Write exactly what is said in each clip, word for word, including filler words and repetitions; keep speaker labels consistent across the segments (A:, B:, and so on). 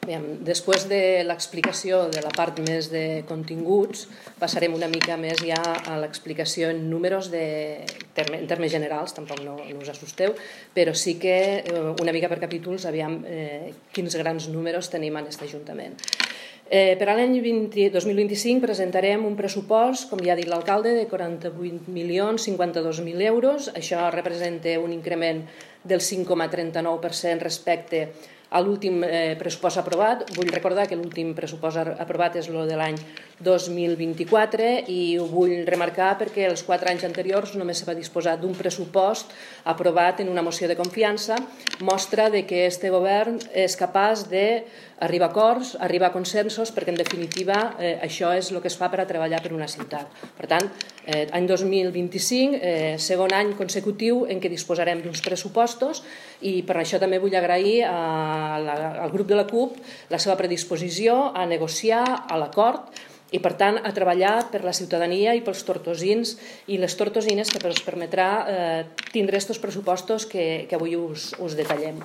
A: Després de l'explicació de la part més de continguts, passarem una mica més ja a l'explicació en números de, en termes generals, tampoc no, no us assusteu, però sí que una mica per capítols, aviam eh, quins grans números tenim en aquest Ajuntament. Eh, per a l'any dos mil vint-i-cinc presentarem un pressupost, com ja ha dit l'alcalde, de quaranta-vuit milions cinquanta-dos mil euros. Això representa un increment del cinc coma trenta-nou per cent respecte a l'últim eh, pressupost aprovat. Vull recordar que l'últim pressupost aprovat és el de l'any dos mil vint-i-quatre i ho vull remarcar perquè els quatre anys anteriors només se va disposar d'un pressupost aprovat en una moció de confiança. Mostra de que este govern és capaç d'arribar a acords, arribar a consensos, perquè en definitiva eh, això és el que es fa per a treballar per una ciutat. Per tant, eh, any dos mil vint-i-cinc, eh, segon any consecutiu en què disposarem d'uns pressupostos, i per això també vull agrair a la, al grup de la CUP la seva predisposició a negociar, a l'acord i per tant a treballar per la ciutadania i pels tortosins i les tortosines, que ens permetrà eh, tindre aquests pressupostos que, que avui us, us detallem.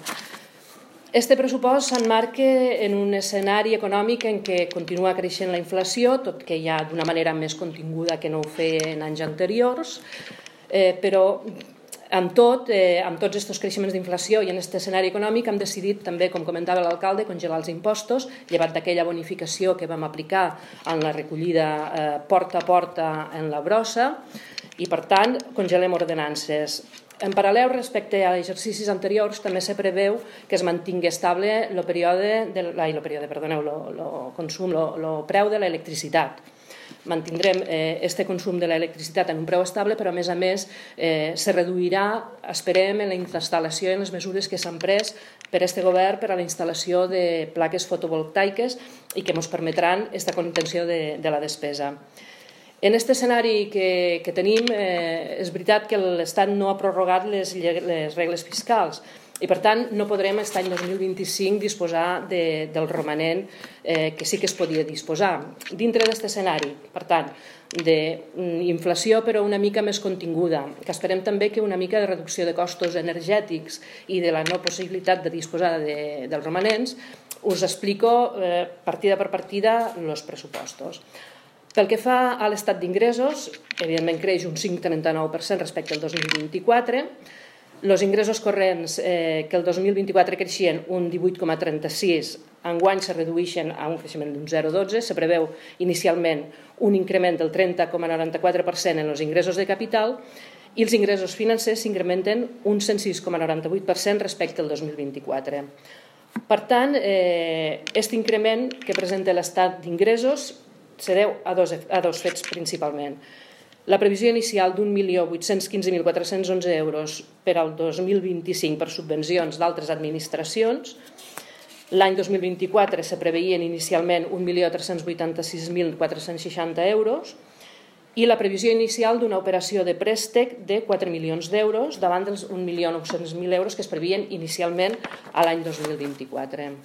A: Este pressupost s'emmarca en un escenari econòmic en què continua creixent la inflació, tot que ja d'una manera més continguda que no ho feia en anys anteriors, eh, però amb tot, eh, amb tots aquests creixements d'inflació i en aquest escenari econòmic hem decidit també, com comentava l'alcalde, congelar els impostos, llevat d'aquella bonificació que vam aplicar en la recollida eh, porta a porta en la brossa, i per tant congelem ordenances. En paral·lel, respecte a exercicis anteriors, també se preveu que es mantingui estable el període, de, la, el període perdoneu, el consum, el preu de l'electricitat. Mantindrem aquest eh, consum de l'electricitat en un preu estable, però a més a més eh, se reduirà, esperem, en la instal·lació i en les mesures que s'han pres per aquest govern per a la instal·lació de plaques fotovoltaiques i que ens permetran aquesta contenció de, de la despesa. En aquest escenari que, que tenim, eh, és veritat que l'Estat no ha prorrogat les, les regles fiscals i per tant no podrem aquest any dos mil vint-i-cinc disposar de, del romanent eh, que sí que es podia disposar. Dintre d'aquest escenari, per tant, d'inflació però una mica més continguda, que esperem també que una mica de reducció de costos energètics i de la no possibilitat de disposar de, dels romanents, us explico eh, partida per partida els pressupostos. Pel que fa a l'estat d'ingressos, evidentment creix un cinc coma trenta-nou per cent respecte al dos mil vint-i-quatre. Els ingressos corrents, eh, que el dos mil vint-i-quatre creixien un divuit coma trenta-sis, enguany se redueixen a un creixement d'un zero coma dotze. Se preveu inicialment un increment del trenta coma noranta-quatre per cent en els ingressos de capital i els ingressos financers s'incrementen un cent sis coma noranta-vuit per cent respecte al dos mil vint-i-quatre. Per tant, aquest eh, increment que presenta l'estat d'ingressos se deu a dos, a dos fets principalment. La previsió inicial d'un milió vuit-cents quinze mil quatre-cents onze euros per al dos mil vint-i-cinc per subvencions d'altres administracions. L'any dos mil vint-i-quatre se preveien inicialment un milió tres-cents vuitanta-sis mil quatre-cents seixanta euros i la previsió inicial d'una operació de préstec de quatre milions d'euros davant dels un milió nou-cents mil euros que es previen inicialment a l'any dos mil vint-i-quatre.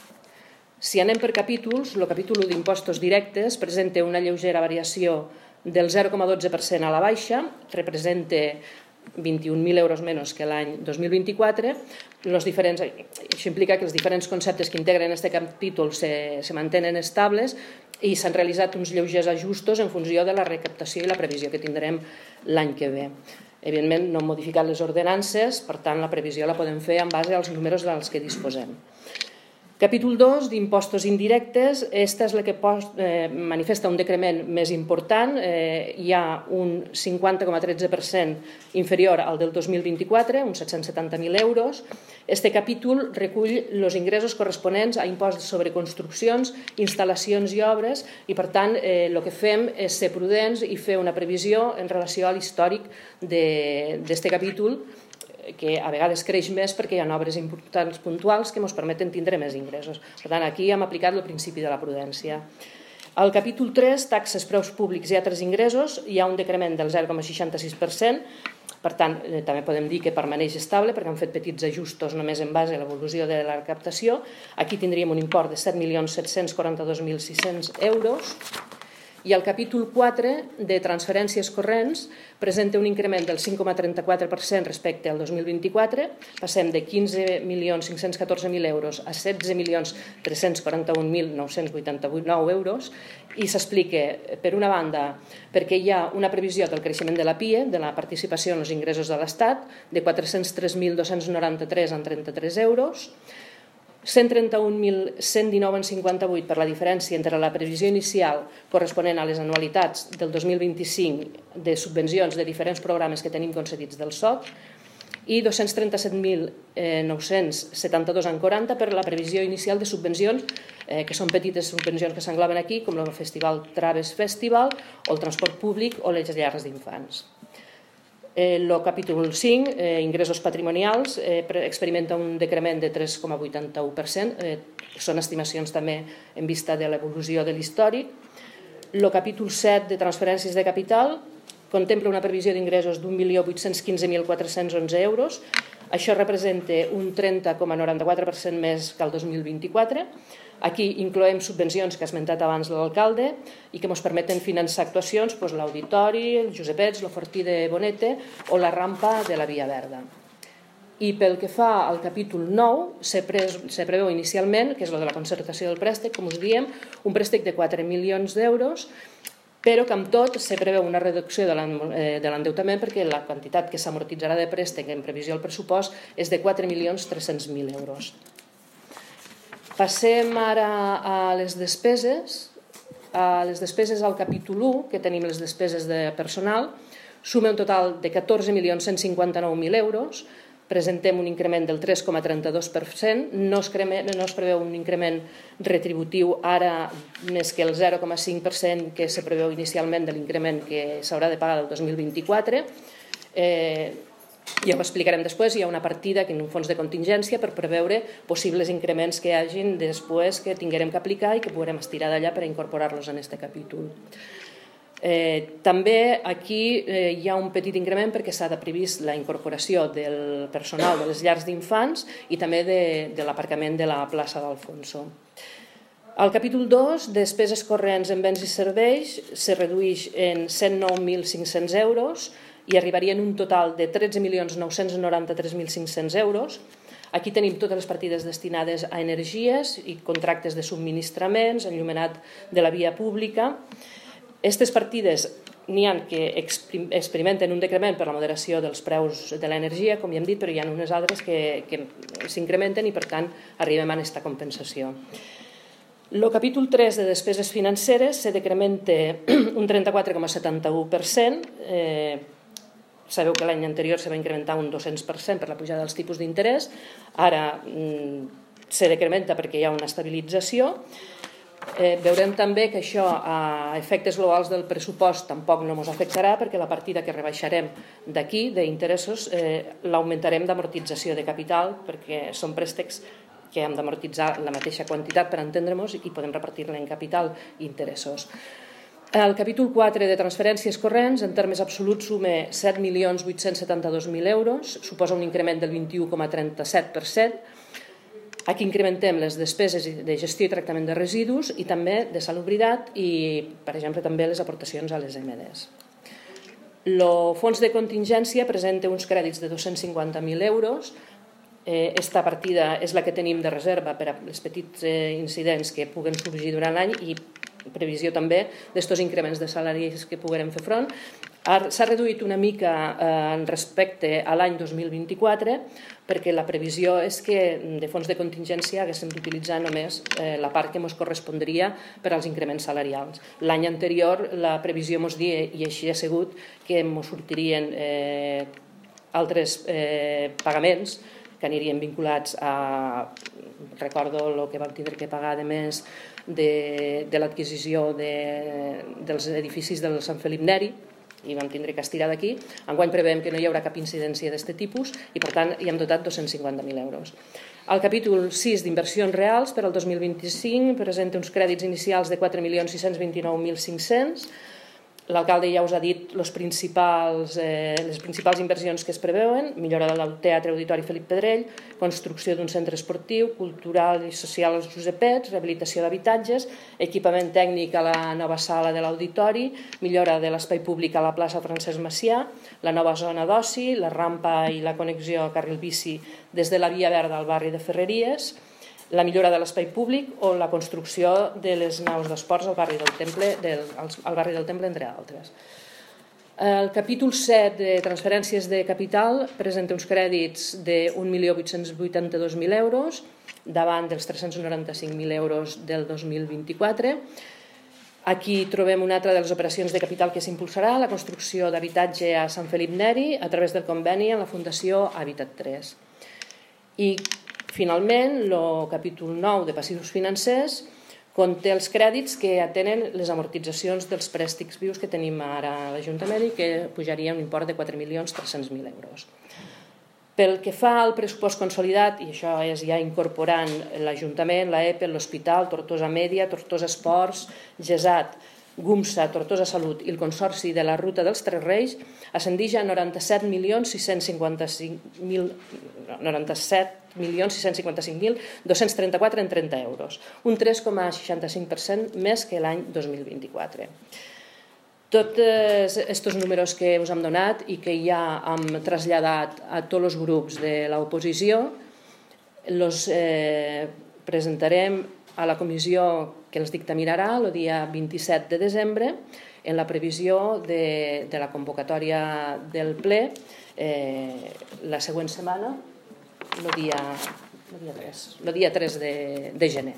A: Si anem per capítols, el capítol u d'impostos directes presenta una lleugera variació del zero coma dotze per cent a la baixa, representa vint-i-un mil euros menys que l'any dos mil vint-i-quatre. Los diferents, això implica que els diferents conceptes que integren aquest capítol se, se mantenen estables i s'han realitzat uns lleugers ajustos en funció de la recaptació i la previsió que tindrem l'any que ve. Evidentment, no hem modificat les ordenances, per tant, la previsió la podem fer en base als números dels que disposem. Capítol dos d'impostos indirectes, aquesta és la que eh, manifesta un decrement més important, eh, hi ha un cinquanta coma tretze per cent inferior al del dos mil vint-i-quatre, uns set-cents setanta mil euros. Este capítol recull els ingressos corresponents a impost sobre construccions, instal·lacions i obres i per tant eh, el que fem és ser prudents i fer una previsió en relació a l'històric d'aquest capítol, que a vegades creix més perquè hi ha obres importants puntuals que ens permeten tindre més ingressos. Per tant, aquí hem aplicat el principi de la prudència. Al capítol tres, taxes, preus públics i altres ingressos, hi ha un decrement del zero coma seixanta-sis per cent, per tant, eh, també podem dir que permaneix estable perquè han fet petits ajustos només en base a l'evolució de la recaptació. Aquí tindríem un import de set milions set-cents quaranta-dos mil sis-cents euros. I el capítol quatre de transferències corrents presenta un increment del cinc coma trenta-quatre per cent respecte al dos mil vint-i-quatre. Passem de quinze milions cinc-cents catorze mil euros a setze milions tres-cents quaranta-un mil nou-cents vuitanta-nou euros i s'explica, per una banda, perquè hi ha una previsió del creixement de la P I E, de la participació en els ingressos de l'Estat, de quatre-cents tres mil dos-cents noranta-tres en trenta-tres euros, cent trenta-un mil cent dinou en cinquanta-vuit per la diferència entre la previsió inicial corresponent a les anualitats del dos mil vint-i-cinc de subvencions de diferents programes que tenim concedits del S O C i dos-cents trenta-set mil nou-cents setanta-dos en quaranta per la previsió inicial de subvencions, eh, que són petites subvencions que s'engloben aquí, com el Festival Traves Festival o el transport públic o les llars d'infants. El capítol cinc, eh, ingressos patrimonials, eh, experimenta un decrement de tres coma vuitanta-u per cent. Eh, són estimacions també en vista de l'evolució de l'històric. El capítol set de transferències de capital contempla una previsió d'ingressos d'un milió vuit-cents quinze mil quatre-cents onze euros. Això representa un trenta coma noranta-quatre per cent més que el dos mil vint-i-quatre. Aquí incloem subvencions que ha esmentat abans l'alcalde i que ens permeten finançar actuacions, doncs, l'Auditori, el Josepets, la Fortí de Bonete o la rampa de la Via Verda. I pel que fa al capítol nou, se, pre se preveu inicialment, que és el de la concertació del préstec, com us diem, un préstec de quatre milions d'euros, però que amb tot se preveu una reducció de l'endeutament perquè la quantitat que s'amortitzarà de préstec en previsió al pressupost és de quatre milions tres-cents mil euros. Passem ara a les despeses. A les despeses al capítol u, que tenim les despeses de personal, suma un total de catorze milions cent cinquanta-nou mil euros. Presentem un increment del tres coma trenta-dos per cent. No es, no es preveu un increment retributiu ara més que el zero coma cinc per cent que se preveu inicialment de l'increment que s'haurà de pagar del dos mil vint-i-quatre. Eh, Ja ho explicarem després, hi ha una partida en un fons de contingència per preveure possibles increments que hi hagin després que tinguem que aplicar i que podrem estirar d'allà per incorporar-los en aquest capítol. Eh, també aquí eh, hi ha un petit increment perquè s'ha de previst la incorporació del personal de les llars d'infants i també de, de l'aparcament de la plaça d'Alfonso. Al capítol dos, despeses corrents en béns i serveis, se redueix en cent nou mil cinc-cents euros i arribarien un total de tretze milions nou-cents noranta-tres mil cinc-cents euros. Aquí tenim totes les partides destinades a energies i contractes de subministraments, enllumenat de la via pública. Aquestes partides n'hi ha que experimenten un decrement per la moderació dels preus de l'energia, com ja hem dit, però hi ha unes altres que, que s'incrementen i, per tant, arribem a aquesta compensació. El capítol tres de despeses financeres se decrementa un trenta-quatre coma setanta-u per cent. Eh, Sabeu que l'any anterior se va incrementar un dos-cents per cent per la pujada dels tipus d'interès. Ara mm, se decrementa perquè hi ha una estabilització. Eh, veurem també que això a efectes globals del pressupost tampoc no ens afectarà perquè la partida que rebaixarem d'aquí, d'interessos, eh, l'augmentarem d'amortització de capital perquè són préstecs que hem d'amortitzar la mateixa quantitat per entendre-nos i podem repartir-la en capital i interessos. El capítol quatre de transferències corrents, en termes absoluts, suma set milions vuit-cents setanta-dos mil euros, suposa un increment del vint-i-u coma trenta-set per cent. Aquí incrementem les despeses de gestió i tractament de residus i també de salubritat i, per exemple, també les aportacions a les M Ds. El fons de contingència presenta uns crèdits de dos-cents cinquanta mil euros. Aquesta partida és la que tenim de reserva per a els petits incidents que puguen sorgir durant l'any i previsió també d'estos increments de salaris que puguem fer front. S'ha reduït una mica respecte a l'any dos mil vint-i-quatre perquè la previsió és que de fons de contingència haguéssim d'utilitzar només la part que ens correspondria per als increments salarials. L'any anterior la previsió ens dia, i així ha sigut, que ens sortirien eh, altres eh, pagaments que anirien vinculats a, recordo el que vam tindre que pagar de més de, de l'adquisició de, dels edificis del Sant Felip Neri, i vam tindre que estirar d'aquí. Enguany preveiem que no hi haurà cap incidència d'aquest tipus i, per tant, hi hem dotat dos-cents cinquanta mil euros. El capítol sis d'inversions reals per al dos mil vint-i-cinc presenta uns crèdits inicials de quatre milions sis-cents vint-i-nou mil cinc-cents. L'alcalde ja us ha dit les principals, eh, les principals inversions que es preveuen: millora del Teatre Auditori Felip Pedrell, construcció d'un centre esportiu, cultural i social als Josepets, rehabilitació d'habitatges, equipament tècnic a la nova sala de l'auditori, millora de l'espai públic a la plaça Francesc Macià, la nova zona d'oci, la rampa i la connexió a carril bici des de la Via Verda al barri de Ferreries, la millora de l'espai públic o la construcció de les naus d'esports al barri del Temple, del, al barri del Temple, entre altres. El capítol set de transferències de capital presenta uns crèdits de un milió vuit-cents vuitanta-dos mil euros davant dels tres-cents noranta-cinc mil euros del dos mil vint-i-quatre. Aquí trobem una altra de les operacions de capital que s'impulsarà, la construcció d'habitatge a Sant Felip Neri a través del conveni amb la Fundació Habitat tres. I finalment, el capítol nou de passius financers conté els crèdits que atenen les amortitzacions dels préstics vius que tenim ara a l'Ajuntament i que pujaria un import de quatre milions tres-cents mil euros. Pel que fa al pressupost consolidat, i això és ja incorporant l'Ajuntament, l'A E P E, l'Hospital, Tortosa Mèdia, Tortosa Esports, GESAT, GUMSA, Tortosa Salut i el Consorci de la Ruta dels Tres Reis, ascendeix a noranta-set milions sis-cents cinquanta-cinc mil dos-cents trenta-quatre en trenta euros, un tres coma seixanta-cinc per cent més que l'any dos mil vint-i-quatre. Tots aquests números que us hem donat i que ja hem traslladat a tots els grups de l'oposició els eh, presentarem a la comissió que els dictaminarà el dia vint-i-set de desembre en la previsió de, de la convocatòria del ple eh, la següent setmana, el dia, el dia tres, el dia tres de, de gener.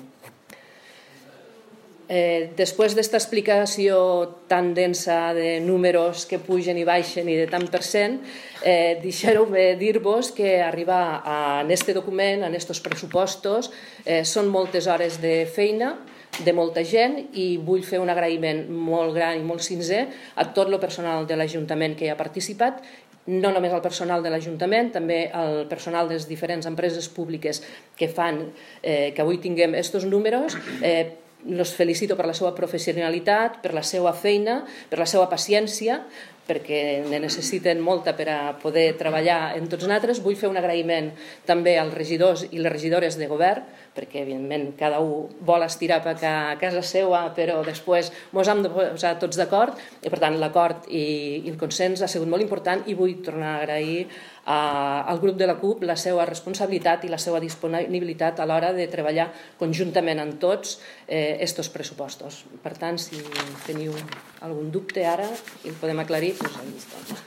A: Eh, després d'aquesta explicació tan densa de números que pugen i baixen i de tant per cent, eh, deixeu-me dir-vos que arribar a aquest document, a aquests pressupostos, eh, són moltes hores de feina de molta gent i vull fer un agraïment molt gran i molt sincer a tot el personal de l'Ajuntament que hi ha participat, no només al personal de l'Ajuntament, també al personal de les diferents empreses públiques que fan eh, que avui tinguem aquests números. Eh, els felicito per la seva professionalitat, per la seva feina, per la seva paciència, perquè ne necessiten molta per a poder treballar en tots nosaltres. Vull fer un agraïment també als regidors i les regidores de govern, perquè evidentment cada un vol estirar per a casa seva, però després ens hem de posar tots d'acord, i per tant l'acord i, i el consens ha sigut molt important, i vull tornar a agrair a, al grup de la CUP la seva responsabilitat i la seva disponibilitat a l'hora de treballar conjuntament amb tots aquests eh, pressupostos. Per tant, si teniu algun dubte ara i el podem aclarir, doncs ahí està.